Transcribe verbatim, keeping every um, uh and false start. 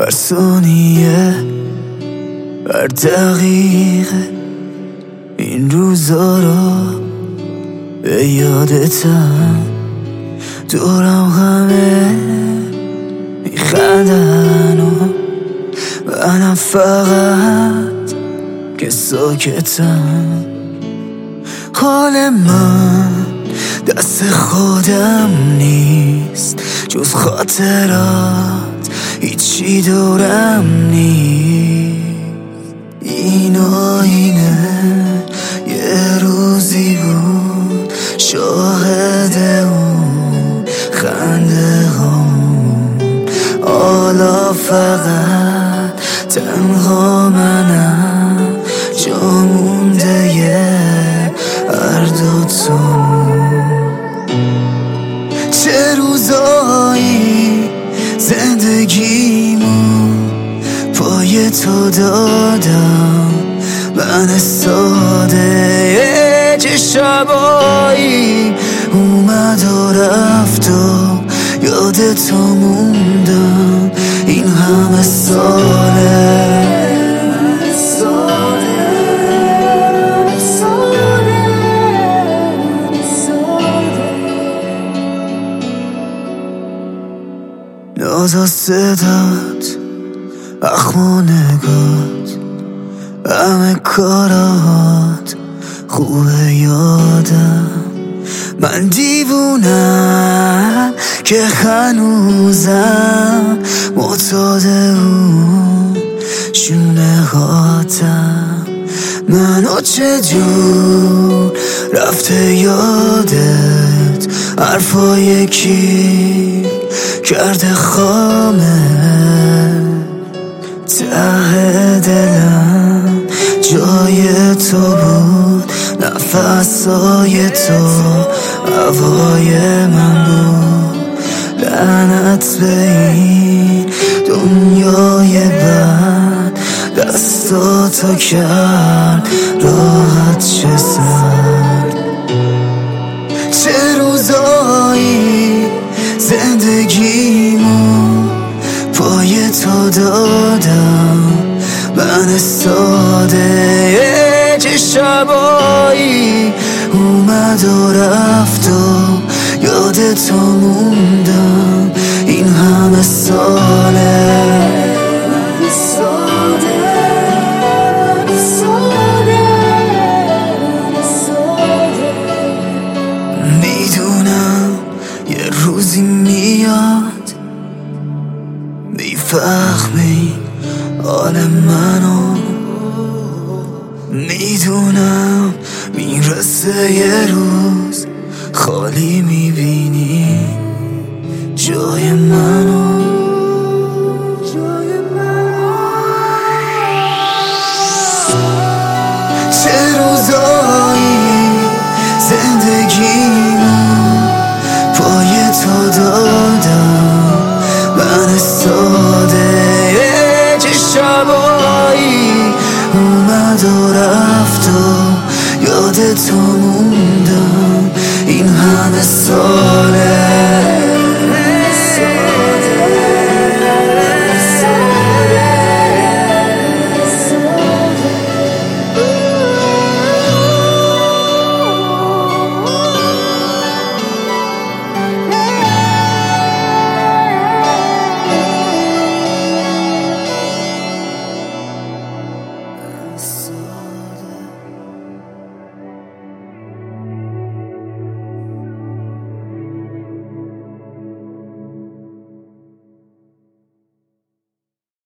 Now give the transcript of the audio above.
هر ثانیه هر دقیقه این روزا رو به یادتم، دورم همه میخندن و منم فقط که ساکتم. حال من دست خودم نیست، جز خاطرات هیچی دورم نیست. این آینه یه روزی بود شاهد اون خنده هم، حالا فقط تنها منم، جا مونده یه هر دوتامون. چه روزایی زندگیمون پای تو دادم، من ساده. چه شبایی اومد و رفت و یاد تو موندم این همه ساله. ناز و صدات، اخم و نگات، همه کارات خوبه یادم. من دیوونم که هنوزم معتاد اون شونه هاتم. منو چجور رفته یادت، حرفای کی کرده خامه. ته دلم جای تو بود، نفسای تو هوای من بود. لعنت به این دنیای بد، دستاتو کرد راحت چه سرد. چه روزایی زندگیمون پای تو دادم، من ساده. چه شبایی اومد و رفت و یاد تو موندم این همه ساله. میدونم یه روزی میاد میفهمی حال منو، میدونم میرسه یه روز خالی میبینی جای منو. چه روزایی زندگیمون پای تو دادم، من ساده. چه شبایی اومد و رفت و یاد تو